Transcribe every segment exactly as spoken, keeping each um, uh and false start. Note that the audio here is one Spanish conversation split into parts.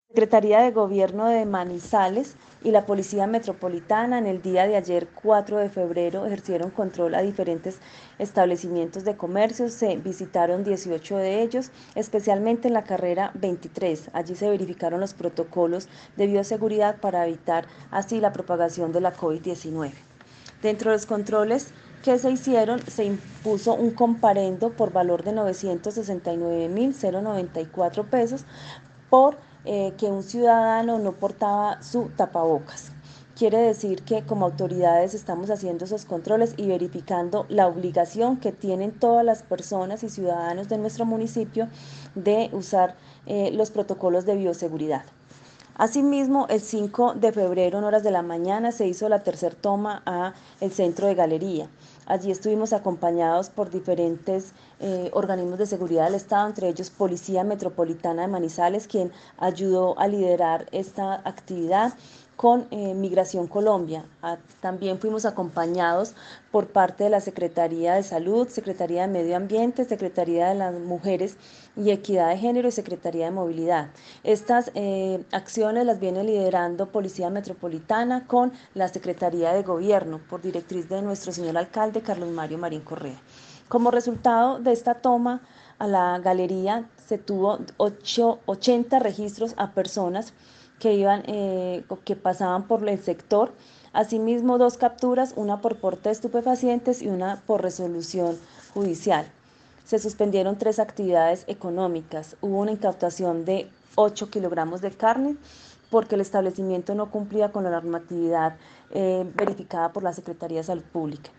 Secretaría de Gobierno de Manizales y la Policía Metropolitana en el día de ayer, cuatro de febrero, ejercieron control a diferentes establecimientos de comercio. Se visitaron dieciocho de ellos, especialmente en la carrera veintitrés. Allí se verificaron los protocolos de bioseguridad para evitar así la propagación de la COVID diecinueve. Dentro de los controles que se hicieron, se impuso un comparendo por valor de novecientos sesenta y nueve mil noventa y cuatro pesos por eh, que un ciudadano no portaba su tapabocas. Quiere decir que como autoridades estamos haciendo esos controles y verificando la obligación que tienen todas las personas y ciudadanos de nuestro municipio de usar eh, los protocolos de bioseguridad. Asimismo, el cinco de febrero en horas de la mañana se hizo la tercer toma a el centro de Galería. Allí estuvimos acompañados por diferentes eh, organismos de seguridad del Estado, entre ellos Policía Metropolitana de Manizales, quien ayudó a liderar esta actividad con eh, Migración Colombia. Ah, también fuimos acompañados por parte de la Secretaría de Salud, Secretaría de Medio Ambiente, Secretaría de las Mujeres y Equidad de Género y Secretaría de Movilidad. Estas eh, acciones las viene liderando Policía Metropolitana con la Secretaría de Gobierno, por directriz de nuestro señor alcalde Carlos Mario Marín Correa. Como resultado de esta toma a la galería, se tuvo ocho, ochenta registros a personas que iban, eh, que pasaban por el sector. Asimismo, dos capturas, una por porte de estupefacientes y una por resolución judicial. Se suspendieron tres actividades económicas. Hubo una incautación de ocho kilogramos de carne porque el establecimiento no cumplía con la normatividad eh, verificada por la Secretaría de Salud Pública.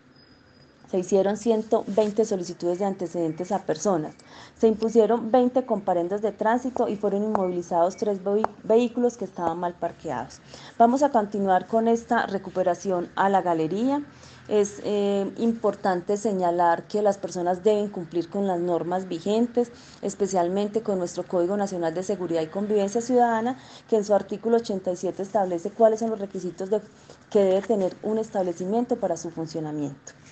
Se hicieron ciento veinte solicitudes de antecedentes a personas. Se impusieron veinte comparendos de tránsito y fueron inmovilizados tres vehículos que estaban mal parqueados. Vamos a continuar con esta recuperación a la galería. Es eh, importante señalar que las personas deben cumplir con las normas vigentes, especialmente con nuestro Código Nacional de Seguridad y Convivencia Ciudadana, que en su artículo ochenta y siete establece cuáles son los requisitos de, que debe tener un establecimiento para su funcionamiento.